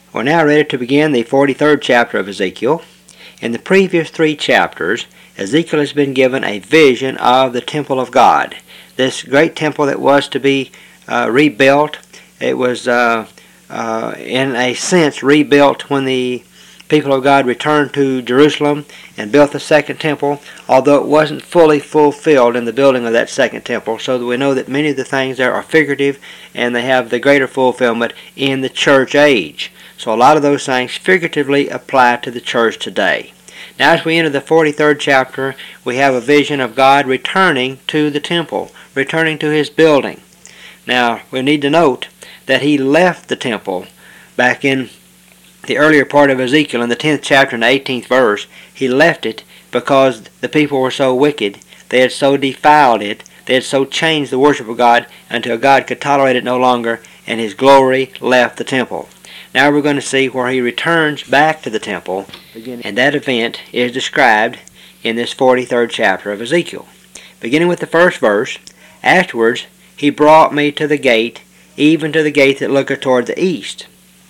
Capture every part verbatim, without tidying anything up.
We're now ready to begin the forty-third chapter of Ezekiel. In the previous three chapters, Ezekiel has been given a vision of the temple of God. This great temple that was to be uh, rebuilt. It was, uh, uh, in a sense, rebuilt when the people of God returned to Jerusalem and built the second temple, although it wasn't fully fulfilled in the building of that second temple, so that we know that many of the things there are figurative and they have the greater fulfillment in the church age. So a lot of those things figuratively apply to the church today. Now as we enter the forty-third chapter, we have a vision of God returning to the temple, returning to his building. Now we need to note that he left the temple back in the earlier part of Ezekiel, in the tenth chapter and the eighteenth verse. He left it because the people were so wicked. They had so defiled it. They had so changed the worship of God until God could tolerate it no longer, and his glory left the temple. Now we're going to see where he returns back to the temple, and that event is described in this forty-third chapter of Ezekiel. Beginning with the first verse, "Afterwards he brought me to the gate, even to the gate that looketh toward the east."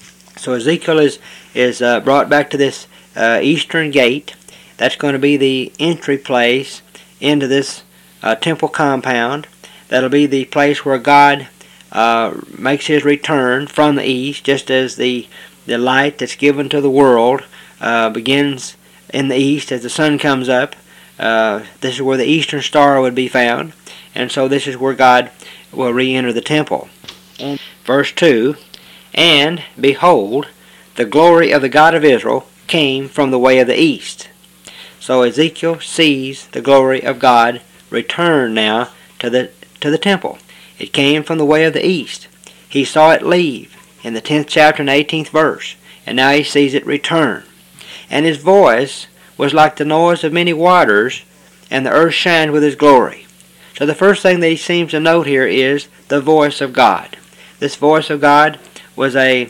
So Ezekiel is, is uh, brought back to this uh, eastern gate. That's going to be the entry place into this uh, temple compound. That'll be the place where God uh, makes his return from the east, just as the, the light that's given to the world uh, begins in the east as the sun comes up. Uh, this is where the eastern star would be found. And so this is where God will re-enter the temple. And verse two, "And, behold, the glory of the God of Israel came from the way of the east." So Ezekiel sees the glory of God return now to the, to the temple. It came from the way of the east. He saw it leave in the tenth chapter and eighteenth verse, and now he sees it return. "And his voice was like the noise of many waters, and the earth shined with his glory." So the first thing that he seems to note here is the voice of God. This voice of God was a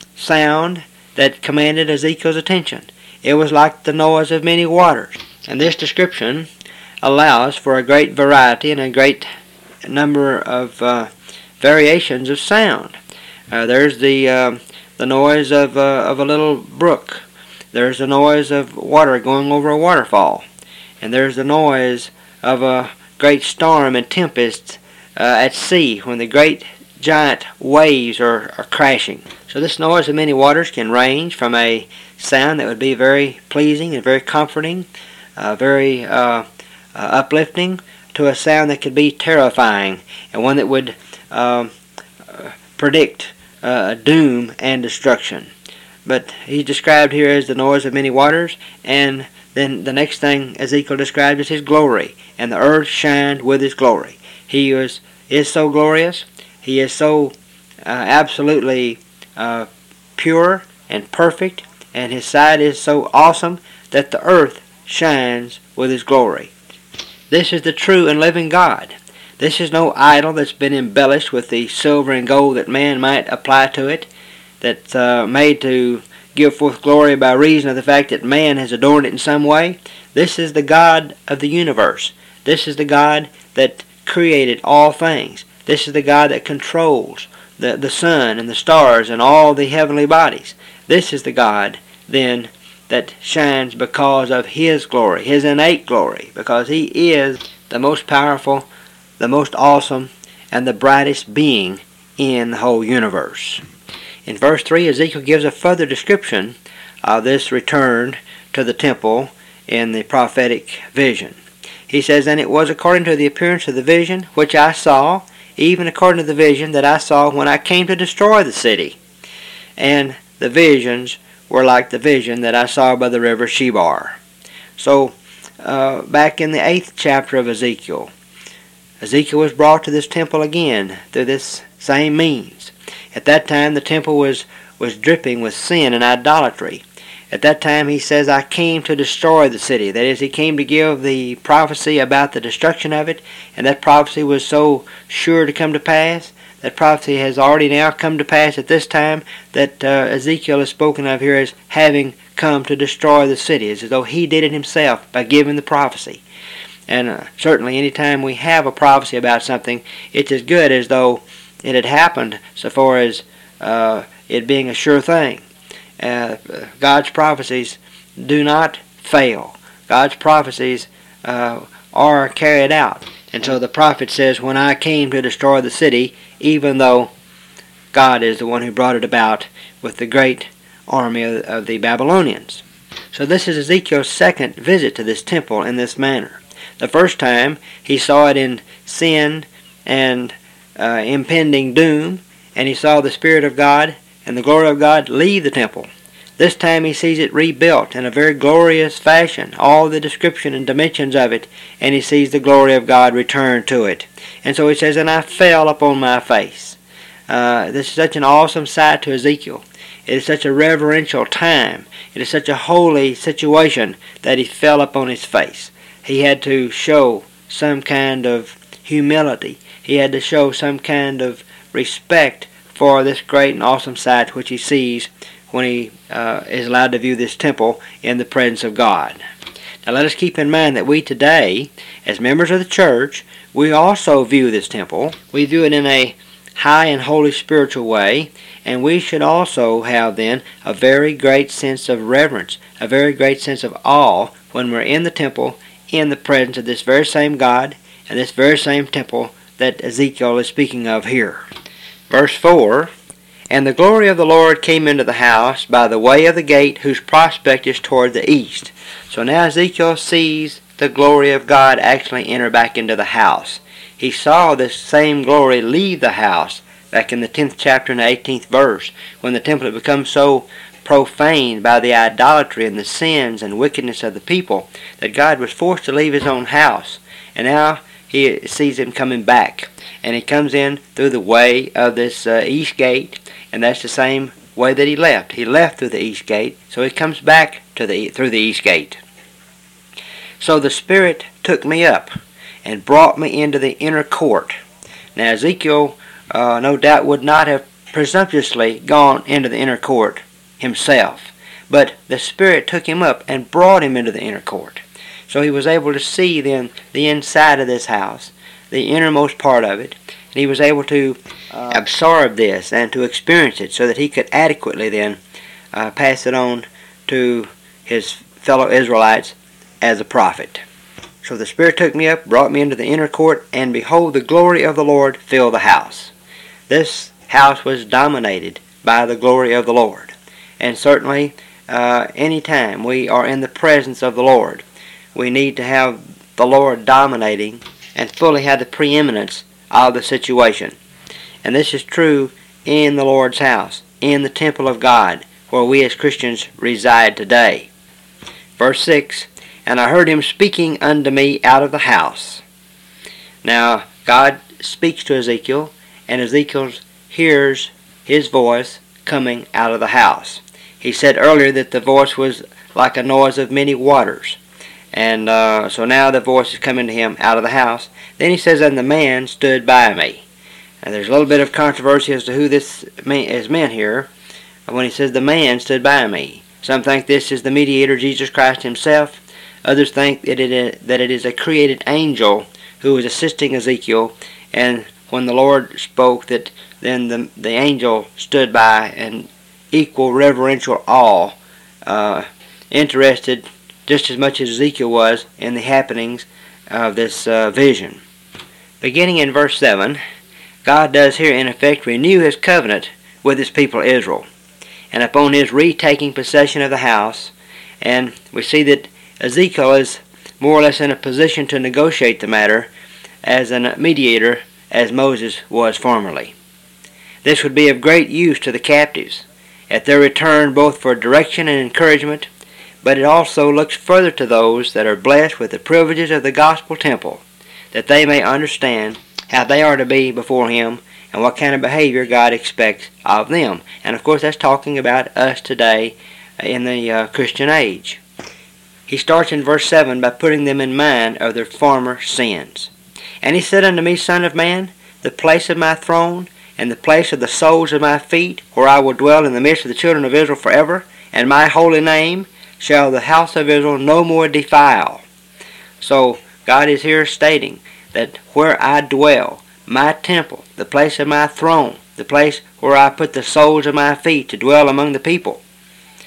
sound that commanded Ezekiel's attention. It was like the noise of many waters. And this description allows for a great variety and a great number of uh, variations of sound. Uh, there's the uh, the noise of, uh, of a little brook. There's the noise of water going over a waterfall. And there's the noise of a great storm and tempest uh, at sea when the great giant waves are, are crashing. So this noise of many waters can range from a sound that would be very pleasing and very comforting, uh, very uh, uh, uplifting, to a sound that could be terrifying, and one that would um, uh, predict uh, doom and destruction. But he's described here as the noise of many waters, and then the next thing Ezekiel described is his glory, and the earth shined with his glory. He is, is so glorious. He is so uh, absolutely uh, pure and perfect, and his sight is so awesome that the earth shines with his glory. This is the true and living God. This is no idol that's been embellished with the silver and gold that man might apply to it, that's uh, made to give forth glory by reason of the fact that man has adorned it in some way. This is the God of the universe. This is the God that created all things. This is the God that controls the, the sun and the stars and all the heavenly bodies. This is the God, then, that shines because of his glory, his innate glory, because he is the most powerful, the most awesome, and the brightest being in the whole universe. In verse three, Ezekiel gives a further description of this return to the temple in the prophetic vision. He says, "And it was according to the appearance of the vision which I saw, even according to the vision that I saw when I came to destroy the city. And the visions were like the vision that I saw by the river Shebar." So, uh, back in the eighth chapter of Ezekiel, Ezekiel was brought to this temple again through this same means. At that time, the temple was, was dripping with sin and idolatry. At that time, he says, "I came to destroy the city." That is, he came to give the prophecy about the destruction of it, and that prophecy was so sure to come to pass. That prophecy has already now come to pass at this time, that uh, Ezekiel is spoken of here as having come to destroy the city. It's as though he did it himself by giving the prophecy. And uh, certainly any time we have a prophecy about something, it's as good as though it had happened so far as uh, it being a sure thing. uh, God's prophecies do not fail. God's prophecies uh, are carried out. And so the prophet says, when I came to destroy the city, even though God is the one who brought it about with the great army of, of the Babylonians. So this is Ezekiel's second visit to this temple in this manner. The first time he saw it in sin and uh, impending doom, and he saw the Spirit of God and the glory of God leave the temple. This time he sees it rebuilt in a very glorious fashion, all the description and dimensions of it, and he sees the glory of God return to it. And so he says, and I fell upon my face. Uh, this is such an awesome sight to Ezekiel. It is such a reverential time. It is such a holy situation that he fell upon his face. He had to show some kind of humility. He had to show some kind of respect for this great and awesome sight which he sees when he uh, is allowed to view this temple in the presence of God. Now let us keep in mind that we today, as members of the church, we also view this temple. We view it in a high and holy spiritual way, and we should also have then a very great sense of reverence, a very great sense of awe when we're in the temple, in the presence of this very same God and this very same temple that Ezekiel is speaking of here. Verse four, and the glory of the Lord came into the house by the way of the gate whose prospect is toward the east. So now Ezekiel sees the glory of God actually enter back into the house. He saw this same glory leave the house back in the tenth chapter and the eighteenth verse, when the temple had become so profaned by the idolatry and the sins and wickedness of the people that God was forced to leave his own house. And now he sees him coming back. And he comes in through the way of this uh, east gate, and that's the same way that he left. He left through the east gate, so he comes back to the through the east gate. So the Spirit took me up and brought me into the inner court. Now Ezekiel uh, no doubt would not have presumptuously gone into the inner court himself, but the Spirit took him up and brought him into the inner court. So he was able to see then the inside of this house, the innermost part of it, and he was able to uh, absorb this and to experience it so that he could adequately then uh, pass it on to his fellow Israelites as a prophet. So the Spirit took me up, brought me into the inner court, and behold, the glory of the Lord filled the house. This house was dominated by the glory of the Lord. And certainly, uh, any time we are in the presence of the Lord, we need to have the Lord dominating and fully have the preeminence of the situation. And this is true in the Lord's house, in the temple of God, where we as Christians reside today. Verse six, and I heard him speaking unto me out of the house. Now, God speaks to Ezekiel, and Ezekiel hears his voice coming out of the house. He said earlier that the voice was like a noise of many waters. And uh, so now the voice is coming to him out of the house. Then he says, and the man stood by me. And there's a little bit of controversy as to who this is meant here when he says the man stood by me. Some think this is the mediator, Jesus Christ himself. Others think that it is, that it is a created angel who was assisting Ezekiel, and when the Lord spoke, that then the, the angel stood by in equal reverential awe, uh, interested just as much as Ezekiel was in the happenings of this uh, vision. Beginning in verse seven, God does here in effect renew his covenant with his people Israel, and upon his retaking possession of the house, and we see that Ezekiel is more or less in a position to negotiate the matter as a mediator as Moses was formerly. This would be of great use to the captives at their return, both for direction and encouragement, but it also looks further to those that are blessed with the privileges of the gospel temple, that they may understand how they are to be before him and what kind of behavior God expects of them. And of course that's talking about us today in the uh, Christian age. He starts in verse seven by putting them in mind of their former sins. And he said unto me, Son of man, the place of my throne, and the place of the soles of my feet, where I will dwell in the midst of the children of Israel forever, and my holy name shall the house of Israel no more defile. So God is here stating that where I dwell, my temple, the place of my throne, the place where I put the soles of my feet to dwell among the people,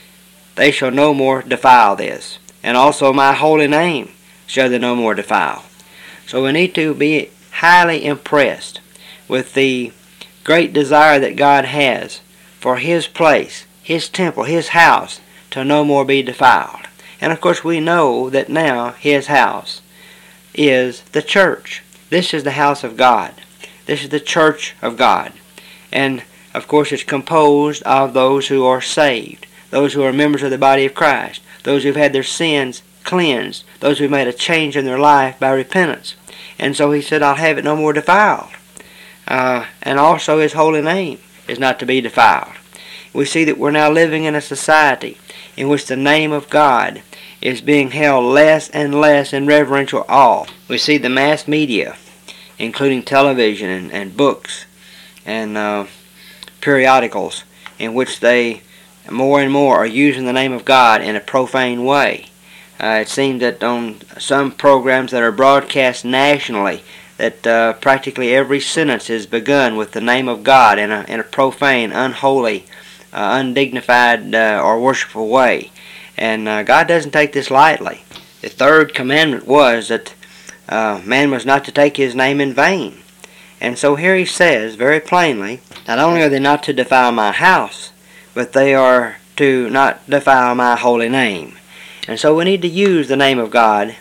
they shall no more defile this. And also my holy name shall they no more defile. So we need to be highly impressed with the great desire that God has for His place, His temple, His house, to no more be defiled. And of course we know that now His house is the church. This is the house of God. This is the church of God. And of course it's composed of those who are saved, those who are members of the body of Christ, those who have had their sins cleansed, those who have made a change in their life by repentance. And so He said, I'll have it no more defiled. Uh, and also His holy name is not to be defiled. We see that we're now living in a society in which the name of God is being held less and less in reverential awe. We see the mass media, including television and, and books and uh, periodicals, in which they more and more are using the name of God in a profane way. Uh, it seems that on some programs that are broadcast nationally, that uh, practically every sentence is begun with the name of God in a, in a profane, unholy, uh, undignified, uh, or worshipful way. And uh, God doesn't take this lightly. The third commandment was that uh, man was not to take His name in vain. And so here He says very plainly, not only are they not to defile my house, but they are to not defile my holy name. And so we need to use the name of God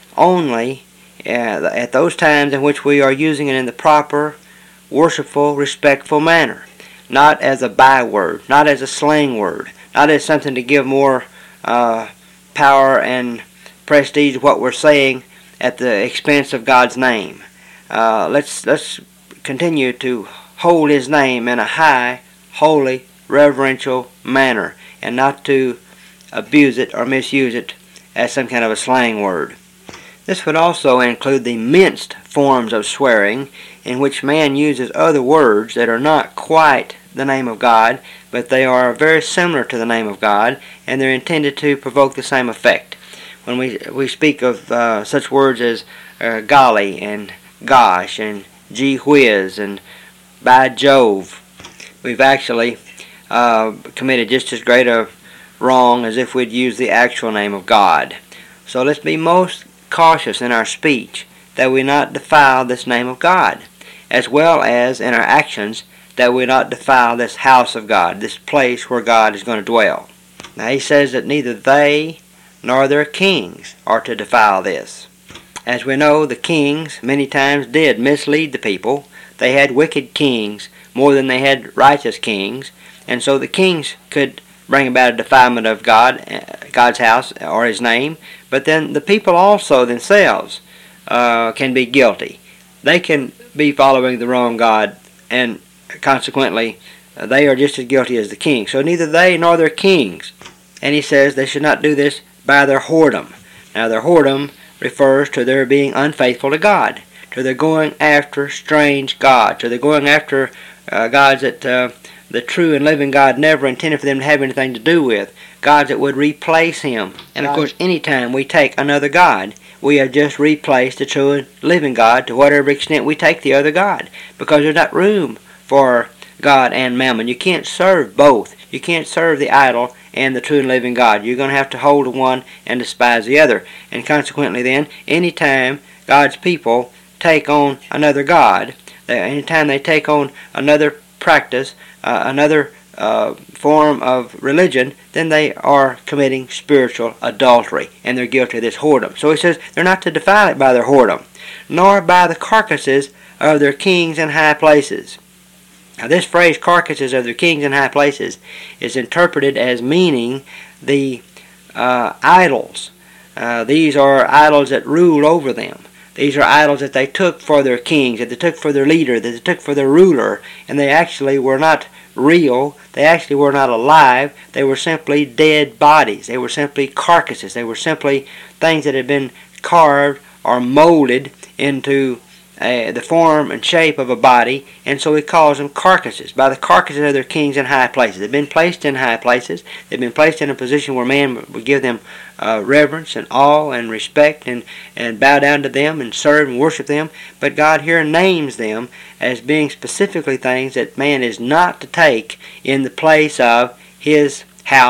only uh, at those times in which we are using it in the proper, worshipful, respectful manner. Not as a byword, not as a slang word, not as something to give more uh, power and prestige to what we're saying at the expense of God's name. Uh, let's, let's continue to hold His name in a high, holy, reverential manner, and not to abuse it or misuse it as some kind of a slang word. This would also include the minced forms of swearing, in which man uses other words that are not quite the name of God, but they are very similar to the name of God, and they're intended to provoke the same effect. When we we speak of uh, such words as uh, golly and gosh and gee whiz and by Jove, we've actually uh, committed just as great a wrong as if we'd use the actual name of God. So let's be most cautious in our speech that we not defile this name of God, as well as in our actions that we not defile this house of God, this place where God is going to dwell. Now He says that neither they nor their kings are to defile this. As we know, the kings many times did mislead the people. They had wicked kings more than they had righteous kings, and so the kings could bring about a defilement of God, God's house, or His name, but then the people also themselves uh, can be guilty. They can be following the wrong God, and consequently uh, they are just as guilty as the king. So neither they nor their kings. And He says they should not do this by their whoredom. Now their whoredom refers to their being unfaithful to God, to their going after strange gods, to their going after uh, gods that uh, the true and living God never intended for them to have anything to do with, gods that would replace Him. And of course, anytime we take another God, we have just replaced the true and living God to whatever extent we take the other God, because there's not room for God and mammon. You can't serve both. You can't serve the idol and the true and living God. You're going to have to hold to one and despise the other. And consequently then, anytime God's people take on another God, anytime they take on another practice, uh, another uh, form of religion, then they are committing spiritual adultery, and they're guilty of this whoredom. So He says they're not to defile it by their whoredom, nor by the carcasses of their kings in high places. Now this phrase, carcasses of their kings in high places, is interpreted as meaning the uh, idols. Uh, these are idols that rule over them. These are idols that they took for their kings, that they took for their leader, that they took for their ruler, and they actually were not real. They actually were not alive. They were simply dead bodies. They were simply carcasses. They were simply things that had been carved or molded into Uh, the form and shape of a body, and so He calls them carcasses, by the carcasses of their kings in high places. They've been placed in high places. They've been placed in a position where man would give them uh, reverence and awe and respect, and, and bow down to them and serve and worship them. But God here names them as being specifically things that man is not to take in the place of His house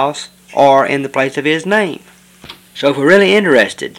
or in the place of His name. So if we're really interested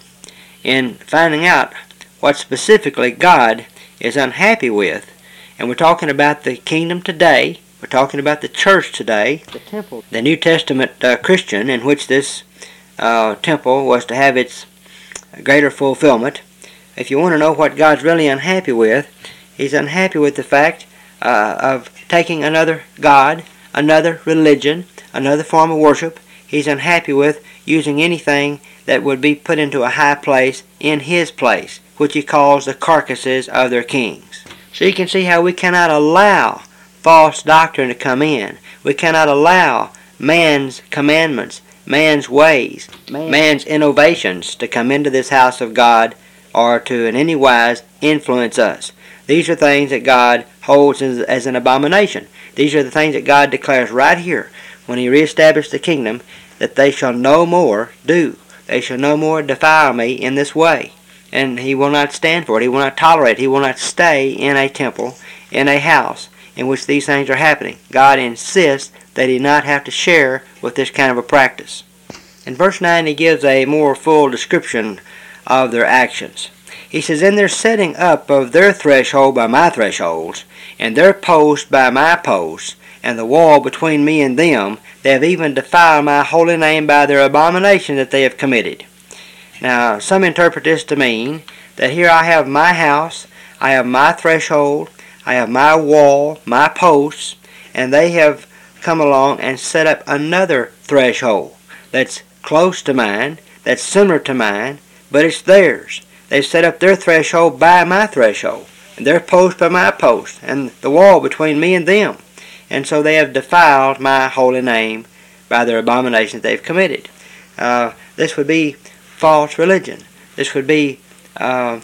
in finding out what specifically God is unhappy with, and we're talking about the kingdom today, we're talking about the church today, the temple, the New Testament uh, Christian, in which this uh, temple was to have its greater fulfillment. If you want to know what God's really unhappy with, He's unhappy with the fact uh, of taking another God, another religion, another form of worship. He's unhappy with using anything that would be put into a high place in His place, which He calls the carcasses of their kings. So you can see how we cannot allow false doctrine to come in. We cannot allow man's commandments, man's ways, man. man's innovations to come into this house of God or to in any wise influence us. These are things that God holds as, as an abomination. These are the things that God declares right here when He reestablished the kingdom, that they shall no more do. They shall no more defile me in this way. And He will not stand for it. He will not tolerate it. He will not stay in a temple, in a house in which these things are happening. God insists that He not have to share with this kind of a practice. In verse nine, He gives a more full description of their actions. He says, in their setting up of their threshold by my thresholds, and their post by my posts, and the wall between me and them, they have even defiled my holy name by their abomination that they have committed. Now, some interpret this to mean that here I have my house, I have my threshold, I have my wall, my posts, and they have come along and set up another threshold that's close to mine, that's similar to mine, but it's theirs. They've set up their threshold by my threshold, and their post by my post, and the wall between me and them. And so they have defiled my holy name by their abominations they've committed. Uh, this would be false religion. This would be uh,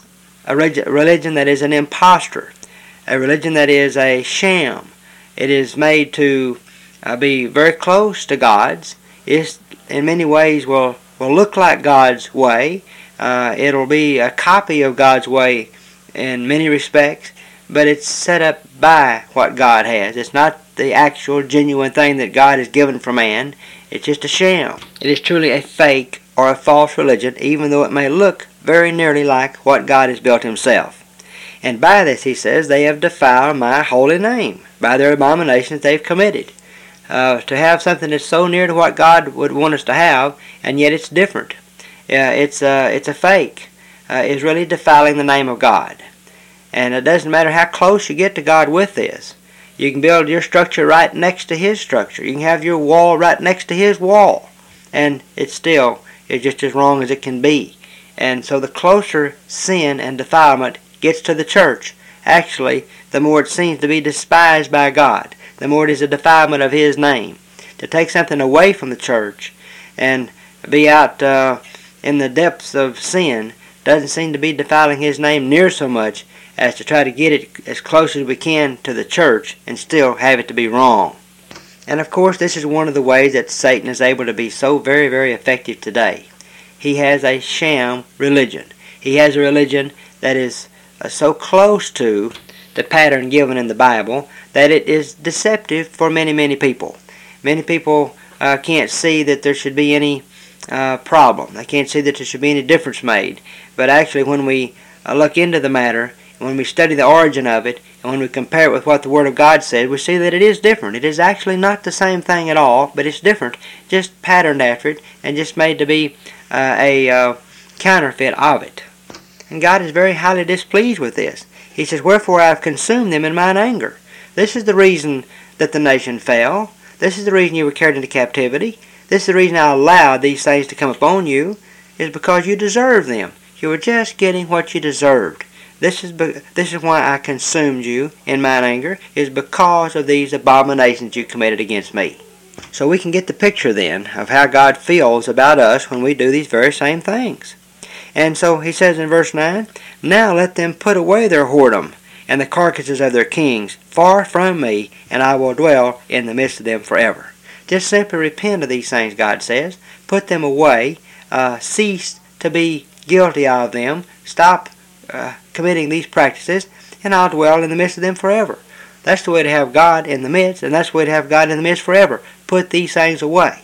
a reg- religion that is an impostor, a religion that is a sham. It is made to uh, be very close to God's. It in many ways will, will look like God's way. Uh, it'll be a copy of God's way in many respects, but it's set up by what God has. It's not the actual genuine thing that God has given for man. It's just a sham. It is truly a fake or a false religion, even though it may look very nearly like what God has built Himself. And by this, He says, they have defiled my holy name by their abominations they've committed. Uh, to have something that's so near to what God would want us to have, and yet it's different. Uh, it's, uh, it's a fake. Uh, is really defiling the name of God. And it doesn't matter how close you get to God with this. You can build your structure right next to His structure. You can have your wall right next to His wall. And it still is just as wrong as it can be. And so the closer sin and defilement gets to the church, actually, the more it seems to be despised by God. The more it is a defilement of His name. To take something away from the church and be out uh, in the depths of sin doesn't seem to be defiling His name near so much as to try to get it as close as we can to the church and still have it to be wrong. And of course, this is one of the ways that Satan is able to be so very, very effective today. He has a sham religion. He has a religion that is uh, so close to the pattern given in the Bible that it is deceptive for many, many people. Many people uh, can't see that there should be any uh, problem. They can't see that there should be any difference made. But actually, when we uh, look into the matter, when we study the origin of it, and when we compare it with what the Word of God said, we see that it is different. It is actually not the same thing at all, but it's different, just patterned after it, and just made to be uh, a uh, counterfeit of it. And God is very highly displeased with this. He says, "Wherefore I have consumed them in mine anger." This is the reason that the nation fell. This is the reason you were carried into captivity. This is the reason I allowed these things to come upon you, is because you deserve them. You were just getting what you deserved. This is be- this is why I consumed you in mine anger, is because of these abominations you committed against me. So we can get the picture then of how God feels about us when we do these very same things. And so he says in verse nine, "Now let them put away their whoredom and the carcasses of their kings far from me, and I will dwell in the midst of them forever." Just simply repent of these things, God says. Put them away. Uh, cease to be guilty of them. Stop uh, committing these practices, and I'll dwell in the midst of them forever. That's the way to have God in the midst, and that's the way to have God in the midst forever. Put these things away.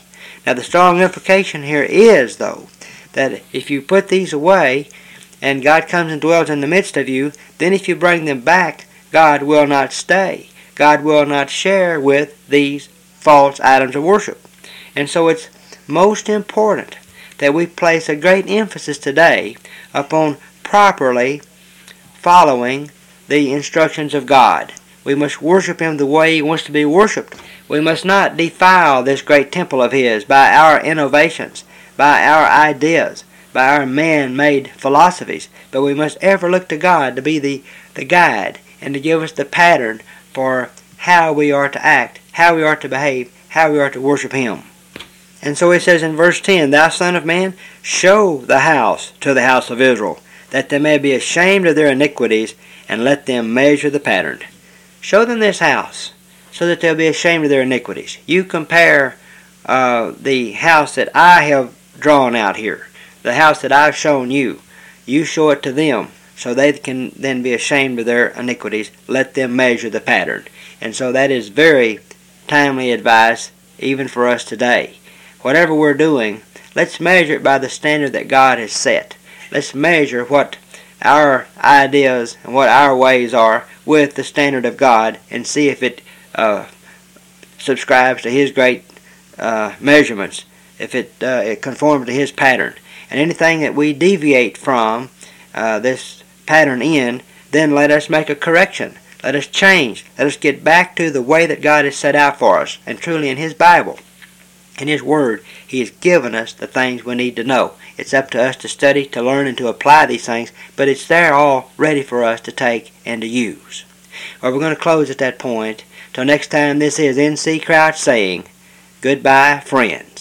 Now the strong implication here is, though, that if you put these away and God comes and dwells in the midst of you, then if you bring them back, God will not stay. God will not share with these false items of worship. And so it's most important that we place a great emphasis today upon properly following the instructions of God. We must worship Him the way He wants to be worshipped. We must not defile this great temple of His by our innovations, by our ideas, by our man-made philosophies, but we must ever look to God to be the, the guide and to give us the pattern for how we are to act, how we are to behave, how we are to worship Him. And so He says in verse ten, Thou son of man, show the house to the house of Israel, that they may be ashamed of their iniquities, and let them measure the pattern. Show them this house, so that they'll be ashamed of their iniquities. You compare uh, the house that I have drawn out here, the house that I've shown you. You show it to them, so they can then be ashamed of their iniquities. Let them measure the pattern. And so that is very timely advice, even for us today. Whatever we're doing, let's measure it by the standard that God has set. Let's measure what our ideas and what our ways are with the standard of God, and see if it uh, subscribes to His great uh, measurements, if it, uh, it conforms to His pattern. And anything that we deviate from uh, this pattern in, then let us make a correction. Let us change. Let us get back to the way that God has set out for us. And truly in His Bible, in His Word, He has given us the things we need to know. It's up to us to study, to learn, and to apply these things, but it's there all ready for us to take and to use. Well, we're going to close at that point. Till next time, this is N C Crouch saying, goodbye, friend.